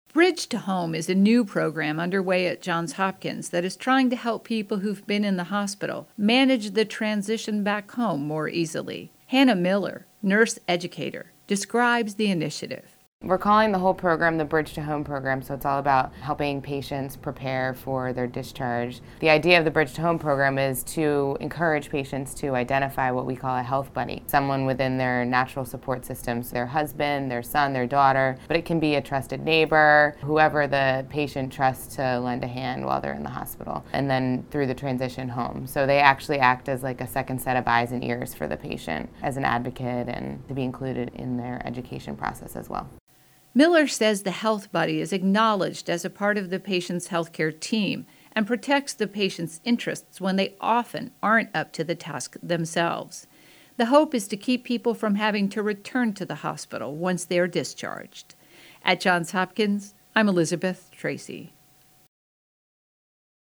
Bridge to Home is a new program underway at Johns Hopkins that is trying to help people who've been in the hospital manage the transition back home more easily. Hannah Miller, nurse educator, describes the initiative. We're calling the whole program the Bridge to Home program, so it's all about helping patients prepare for their discharge. The idea of the Bridge to Home program is to encourage patients to identify what we call a health buddy, someone within their natural support systems, their husband, their son, their daughter, but it can be a trusted neighbor, whoever the patient trusts to lend a hand while they're in the hospital, and then through the transition home. So they actually act as like a second set of eyes and ears for the patient as an advocate and to be included in their education process as well. Miller says the health buddy is acknowledged as a part of the patient's healthcare team and protects the patient's interests when they often aren't up to the task themselves. The hope is to keep people from having to return to the hospital once they're discharged. At Johns Hopkins, I'm Elizabeth Tracy.